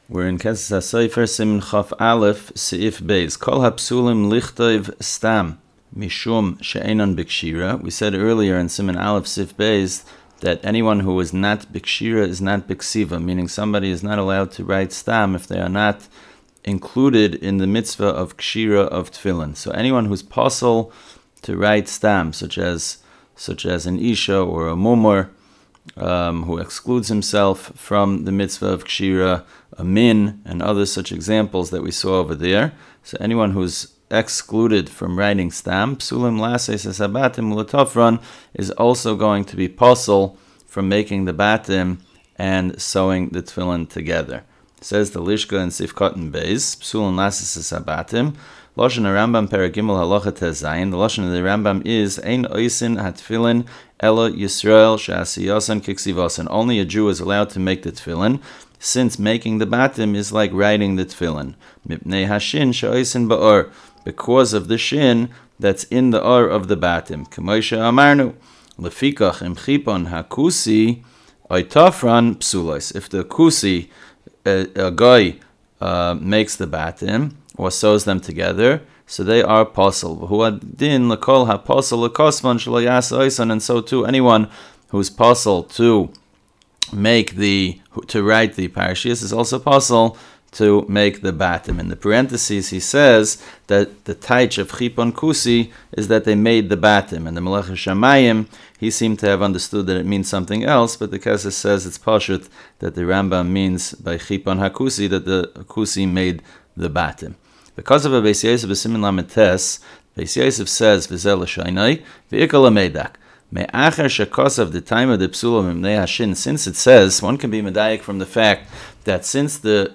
We're in Kesses HaSofer Siman Chaf Aleph Seif Beis. Kol hapsulim lichtov stam mishum she'enon b'kshira. We said earlier in Siman Aleph Seif Beis that anyone who is not b'kshira is not b'ksiva, meaning somebody is not allowed to write stam if they are not included in the mitzvah of kshira of tefillin. So anyone who's possible to write stam, such as an isha or a mumur, who excludes himself from the mitzvah of kshira, a min, and other such examples that we saw over there. So anyone who's excluded from writing stam, psulim lases sabatim l'tofran, is also going to be possible from making the batim and sewing the tefillin together. Says the Lishka in Sif Cotton Beis, psulim lases sabatim. Lashon Rambam Peragimel Halacha Tezayin. The lashon of the Rambam is Ein Oisin Hatfilin Ela Yisrael Shasiyasan Kiksivasan. Only a Jew is allowed to make the tefillin, since making the batim is like writing the tefillin. Mipnei Hashin Sha'oisin Ba'or, because of the shin that's in the or of the batim. K'moisha Amarnu Lefikach Im Chipon Hakusi Oitafran Psulos. If the kusi, a guy, makes the batim or sews them together, so they are pasul. Huadin lekol hapasul lekosvan shelo yasa oisan, and so too anyone who's pasul to write the parashiyos is also pasul to make the batim. In the parentheses, he says that the taich of chipon kusi is that they made the batim, and the Melech Shamayim, he seemed to have understood that it means something else, but the Kesses says it's pashut that the Rambam means by chipon hakusi that the kusi made the batim. Because of a Beis Yosef b'simin lamed tes, Beis Yosef says v'zel l'shaynai v'ikal l'meidak me'acher shekosav the time of the psula mimnei hashin. Since it says, one can be medayik from the fact that since the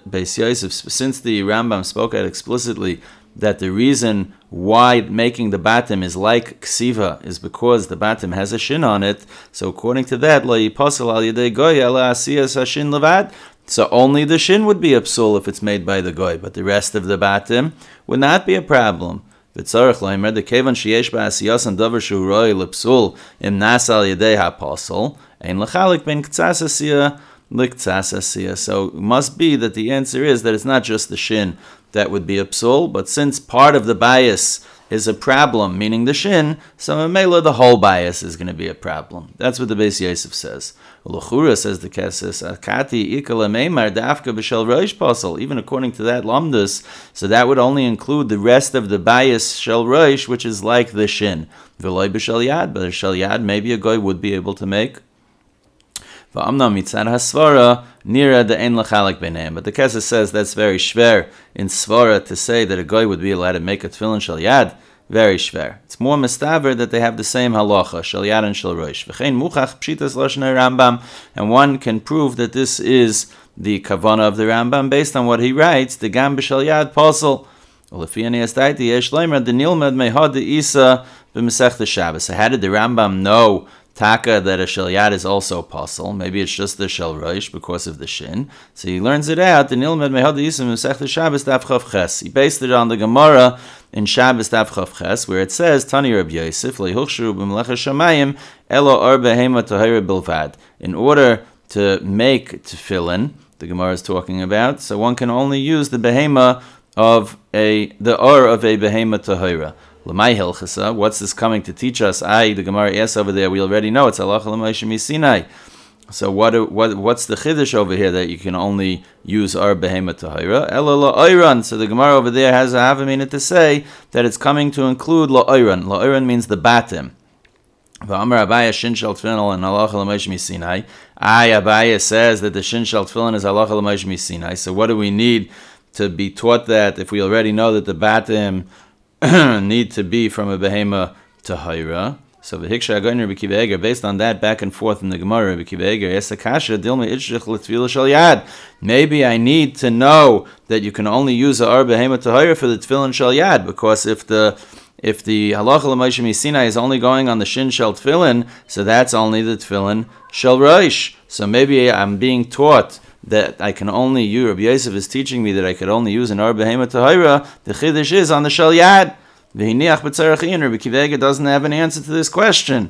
Rambam spoke out explicitly that the reason why making the batim is like ksiva is because the batim has a shin on it. So according to that, lo yipasel al yedei goy ela asiyas hashin levad. So only the shin would be a psul if it's made by the goy, but the rest of the batim would not be a problem. V'tzarech loimer the kevan sheyesh ba'asiyas and davar shu roi lepsul im nasal yedei ha'pasel ein lechalik ben k'tzas asiyah l'k'tzas asiyah. So it must be that the answer is that it's not just the shin that would be a psul, but since part of the bias is a problem, meaning the shin, so memela the whole bias is going to be a problem. That's what the Beis Yosef says. L'chura, says the Kesses, akati ikala meimar dafka b'shel roish pasal. Even according to that lamdus, so that would only include the rest of the bias shel roish, which is like the shin. V'loi b'shel yad, but a shel yad maybe a guy would be able to make. V'amna mitzad hasvara nira de ein lachalik b'neim. But the Kesses says that's very shver in svara to say that a guy would be allowed to make a tefillin shel yad. Very shver. It's more mistaver that they have the same halacha, shel yad and shel roish. V'chein muchach pshitas lashon Rambam, and one can prove that this is the kavana of the Rambam based on what he writes. The gam b'shel yad pasal. Ulefi ani astaiti yesh leimer denilmed mehad isa b'mesech Shabbos. So how did the Rambam know taka that a shel yad is also pasul? Maybe it's just the shel roish because of the shin. So he learns it out. The nilmed mehad isa b'mesech Shabbos daf chav ches. He based it on the Gemara in Shabbos daf chav ches, where it says Tani Reb Yosef lehuchshu b'melech Shamayim elo ar behema tahira bilvad. In order to make tefillin, the Gemara is talking about, so one can only use the behema of the or of a behema tahira. L'may hilchasa, what's this coming to teach us? The Gemara asks over there, we already know it's halacha l'moshe misinai. So what's the chiddush over here that you can only use our behema tahira? Ela la'oiran. So the Gemara over there has a havamina to say that it's coming to include la'oiran. La'oiran means the batim. V'amar Abaya shin shel tefillin and halacha l'moshe misinai. Abaya says that the shin shel tefillin is halacha l'moshe misinai. So what do we need to be taught that if we already know that the batim need to be from a behema tahira? So v'hiksha agoyner b'kiva eger, based on that back and forth in the Gemara, b'kiva eger, esakasha dilma itchich l'tfila shel yad. Maybe I need to know that you can only use a ar behema tahira for the tefillin shel yad, because if the halacha l'moshe misinai is only going on the shin shel tefillin, so that's only the tefillin shel roish. So maybe I'm being taught that I can only use, Rabbi Yosef is teaching me that I could only use an ar behema tahira. The chiddush is on the shel yad. V'hiniach b'tzarech in, Rabbi Kiva Eger doesn't have an answer to this question.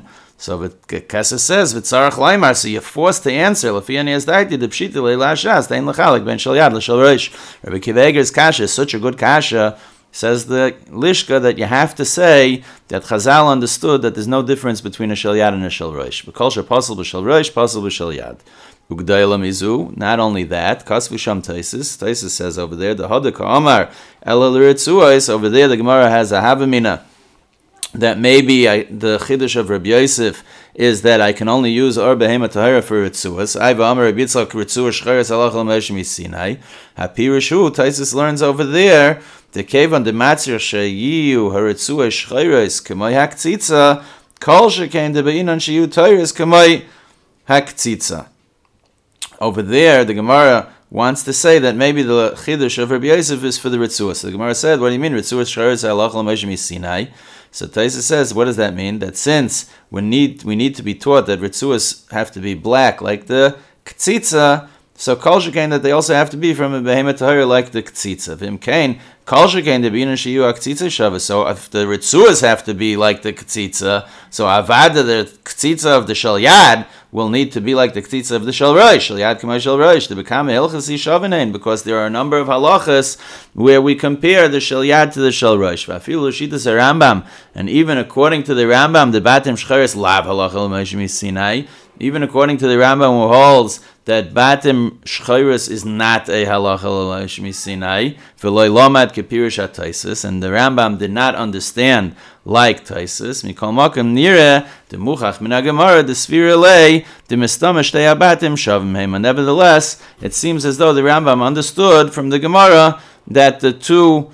So the Kesef says, "V'tzarach laimar." So you're forced to answer. Lefi ani asdaiti the pshita leilashas dein lechalik ben shel yad l'shel rosh. Rabbi Akiva Eiger's kasha is such a good kasha. Says the Lishka that you have to say that Chazal understood that there's no difference between a shel yad and a shel rosh. B'kol she'pasel b'shel rosh, pasel b'shel yad. Ugdayla mizu. Not only that, Kasvu Sham Taisis. Taisis says over there, the Hadaka Omar Ela l'ritzuos. Over there, the Gemara has a Havamina that maybe the Chiddush of Rabbi Yosef is that I can only use Or Behema Tahira for Ritzuas. Aiva Amar Rabbi Yitzchak Ritzuas Shcheres Halach Al Moshe Misinai. Hapirishu, Taisis learns over there, the Kevan de Matzir Sheyiu Haritzuas Shcheres K'may Haktzitza Kol Shekain de Be'inan Sheyiu Tahires K'may Haktzitza. Over there, the Gemara wants to say that maybe the Chiddush of Rabbi Yosef is for the Ritzuas. So the Gemara said, what do you mean, Ritzuas Shcheres Halach Al Moshe Misinai? So Taisa says, what does that mean? That since we need to be taught that Ritzuas have to be black like the Ktsitza, so Kol Shekain that they also have to be from a Behemoth Tahir like the Ktsitza. V'im Kain, Kol Shekain the B'ina Shiyu HaKtsitza Shava. So if the Ritzuas have to be like the Ktsitza, so Avada, the Ktsitza of the Shel Yad, will need to be like the Ktsitza of the Shel Rosh, Shel Yad K'may Shel Rosh, to become a Hilchasi Shavanein, because there are a number of halachas where we compare the Shel Yad to the Shel Rosh. V'afilu Shitas Rambam, and even according to the Rambam, the Batim Shcheres Lav Halach El Moshe Misinai, even according to the Rambam who holds that Batim Shcheres is not a Halach El Moshe Misinai, V'loi Lomad Kepirish HaTaisis, and the Rambam did not understand like Taisis, Mikol Makom Nire, the Muchach Min HaGemara, the Sfira Lei, the Mistamash Tei HaBatim Shavim Heima. Nevertheless, it seems as though the Rambam understood from the Gemara that the two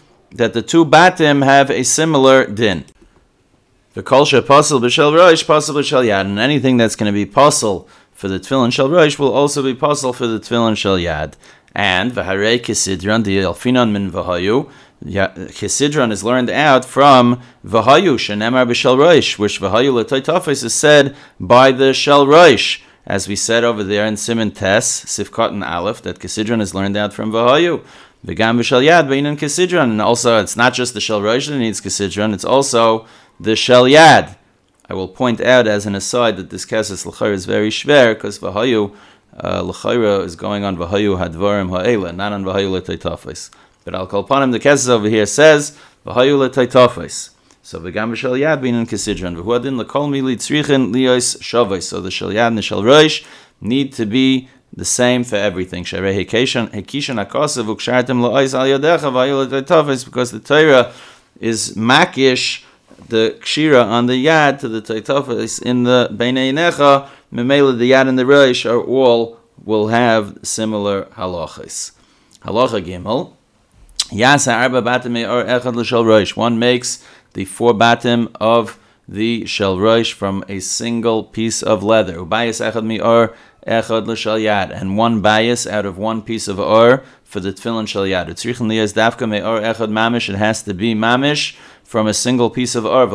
Batim have a similar din. V'kol she'pasel b'shel rosh, pasel b'shel yad, and anything that's going to be pasel for the tefillin shel rosh will also be pasel for the tefillin shel yad. And v'harei kisidron the alfinon min v'hayu. Kisidron is learned out from v'hayu shenemar b'shel rosh, which v'hayu l'toitafos is said by the shel rosh, as we said over there in Siman Tes Sifkat and Aleph, that Kisidron is learned out from v'hayu. V'gam b'shel yad b'inan Kisidron, and also it's not just the shel rosh that needs Kisidron, it's also the shel yad. I will point out as an aside that this Kesef l'chayra is very shver, because v'hayu l'chayra is going on v'hayu hadvarim ha'ela, not on v'hayu l'taitafos. But Al Kol Panim, the Kesef over here says v'hayu l'taitafos. So v'gam b'shel yad b'inan Kisidron. V'huadin l'kol mili tzrichin liyos shavos. So the shel yad and the shel rosh need to be the same for everything. Sharei hekishan hakasav ukshartem la'ois al yadecha v'hayu l'taitafos, because the Torah is makish the kshira on the yad to the taitafos in the beinei necha. Memela the yad and the rosh are all will have similar halachas. Halacha gimel. Yasa arba batim or echad l'shel rosh. One makes the 4 batim of the shel rosh from a single piece of leather. Ubayis echad mi'or echad l'shel yad, and 1 bayis out of 1 piece of or for the tefillin shel yad. Utzrichin liyas dafka me'or echad mamish. It has to be mamish from a single piece of or.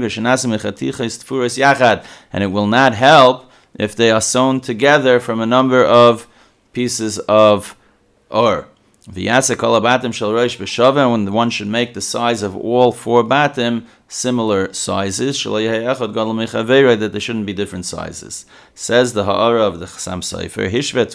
And it will not help if they are sewn together from a number of pieces of or. When one should make the size of all 4 batim similar sizes, that there shouldn't be different sizes. Says the Ha'ara of the Chassam Sofer,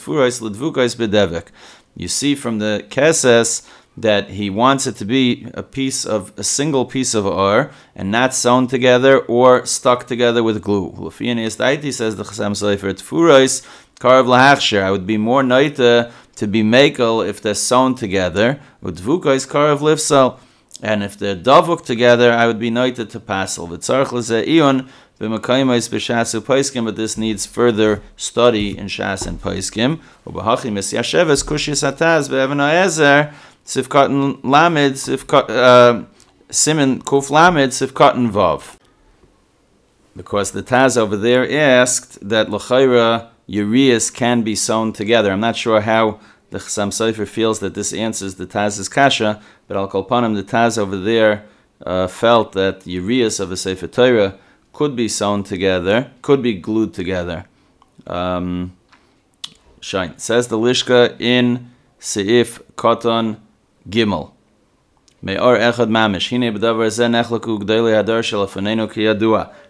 you see from the Kesef that he wants it to be a single piece of or, and not sewn together or stuck together with glue. Says the Chassam Sofer, Tfuros Karav lahachshir. I would be more noita to be makel if they're sewn together. Udvukos karav lifsal. And if they're davuk together, I would be noita to passel. V'tzarech l'zeh iyun b'makayimos b'shas u'paiskim, but this needs further study in shas and paiskim. U'b'hachim es yasheves kushis ataz be'evan ha'ezer sifkat lamed simin kuf lamed sifkat vav. Because the Taz over there asked that l'chayra Urias can be sewn together. I'm not sure how the Chassam Sofer feels that this answers the Taz's kasha, but Al Kol Panim, the Taz over there felt that Urias of a Sefer Torah could be sewn together, could be glued together. Shine. Says the Lishka in Seif Koton Gimel. Me'or echad mamish. Hine b'davar zeh nechlaku g'dolei hadar shel afanenu ki yadua.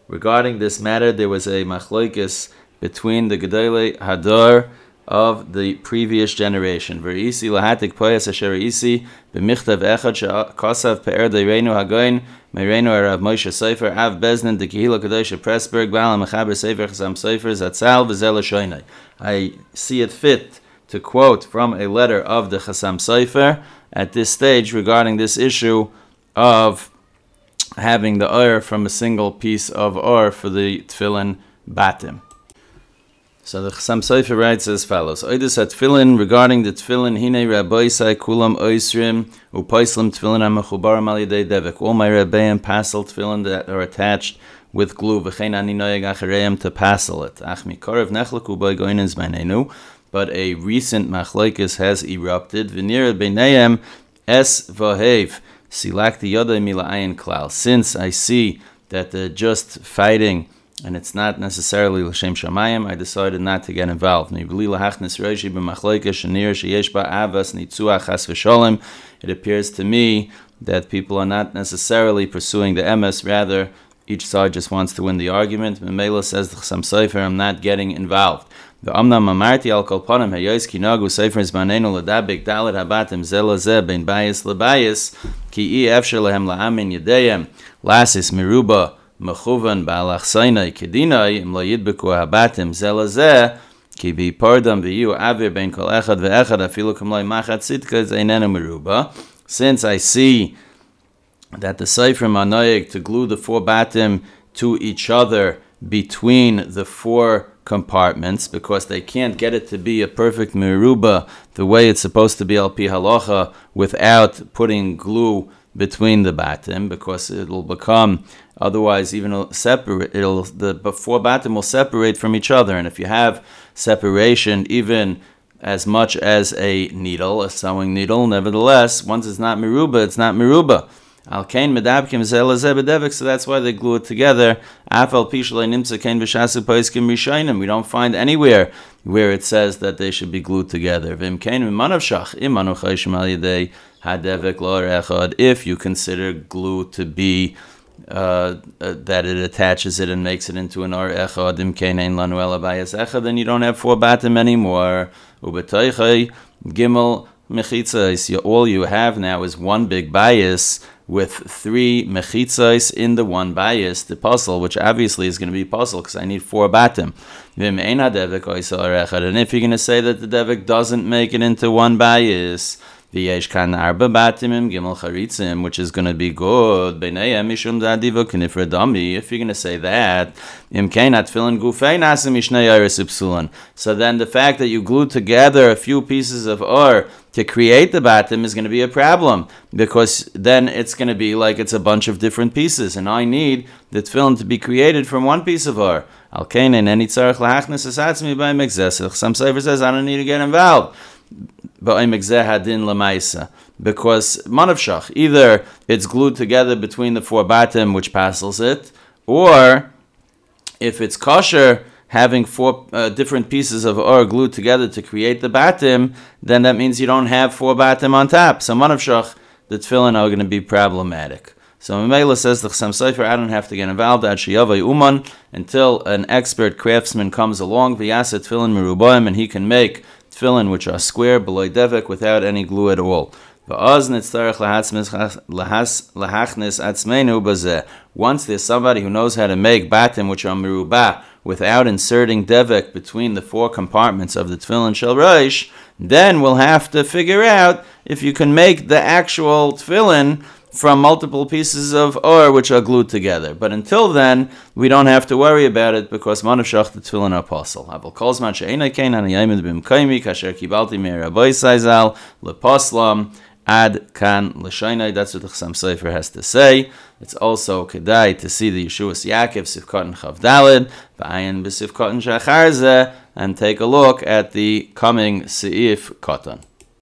regarding this matter, there was a machloikis between the Gedolei Hador of the previous generation. V'isi lahatik poyas asher isi b'michtav echad she'kosav pe'er de'reinu hagoyin me'reinu Rav Moshe Sofer Av Beznin de Kehila Kadosha Pressburg Bala Mechaber Sefer Chasam Sofer Zatzal v'zel Shoinai. I see it fit to quote from a letter of the Chasam Sofer at this stage regarding this issue of having the oir from a single piece of oir for the tefillin batim. So the Chasam Sofer writes as follows: Oidus at tefillin, regarding the tefillin, hine rabboisai kulam oisrim upaislim tefillin amachubarim al yedei devek. All my rabbeim passel tefillin that are attached with glue. V'chein ani noyeg achareim to passel it. Ach mikorev nechlaku boi goinen zmanenu. But a recent machlokes has erupted. V'nira beineim es v'hev silakti yodai mila'ayin klal. Since I see that they're just fighting, and it's not necessarily l'shem shamayim, I decided not to get involved. It appears to me that people are not necessarily pursuing the emes, rather each side just wants to win the argument. Memela says the Chasam Sofer, I'm not getting involved. The Amnam Amarti al Kolpanim Hayos Kinagu Sefer Zmanenu Ladabik Dalit Habatim Zelazeh Ben Bayis Labayis Ki Efshel Lehem La'amin Yedeyem Lasis Miruba Mechuvan Ba'alach Sainai Kedinai Im Lo Yidbeku Habatim Zelazeh Ki Bi Pardam V'yu Avir Ben Kol Echad Ve'echad Afilu Kum Loi Machat Sitka Zainenu Miruba. Since I see that the Sefer Manoyeg to glue the four batim to each other between the four compartments, because they can't get it to be a perfect meruba the way it's supposed to be al pi halacha without putting glue between the batim, because it'll become otherwise even separate. The four batim will separate from each other, and if you have separation even as much as a needle, a sewing needle, nevertheless, once it's not meruba, it's not meruba. Al kain medabkim zelazeh bedevik, so that's why they glue it together. Afal pishlei nimtza kain v'shasu poiskim rishayim. We don't find anywhere where it says that they should be glued together. V'im kain v'manav shach imanu chayshim al yedei hadevik lo echad. If you consider glue to be that it attaches it and makes it into an or echad, im kain ein lanu ela bayis echad, then you don't have four batim anymore. Ubetoichay gimel mechitzas. All you have now is one big bias with three mechitzos in the one bias, the puzzle, which obviously is going to be puzzle because I need four batim. And if you're going to say that the devik doesn't make it into one bias, which is going to be good. If you're going to say that, so then the fact that you glue together a few pieces of or to create the batim is going to be a problem, because then it's going to be like it's a bunch of different pieces, and I need the tefillin to be created from one piece of or. Some Sofer says I don't need to get involved. Because manavshach, either it's glued together between the four batim, which passels it, or if it's kosher, having four different pieces of or glued together to create the batim, then that means you don't have four batim on top. So manavshach, the tefillin are going to be problematic. So Mamela says the Chasam Sofer, I don't have to get involved at Shiyavai Uman until an expert craftsman comes along, v'yasa tefillin merubaim, and he can make tefillin which are square, below devek, without any glue at all. Once there's somebody who knows how to make batim which are merubah without inserting devek between the four compartments of the tefillin shel rosh, then we'll have to figure out if you can make the actual tefillin from multiple pieces of or which are glued together. But until then, we don't have to worry about it, because manavshach the tefillin are posel. Aval kolzman she'enai kein ani yaimed b'mkaimi kasher kibalti me'erabai saizal leposlam ad kan l'shainai. That's what the Chasam Sofer has to say. It's also kedai to see the Yeshuas Yaakov Sivkot and Chav Daled v'ayin b'Sivkot and Shachar Zeh, and take a look at the coming Seif Kotan.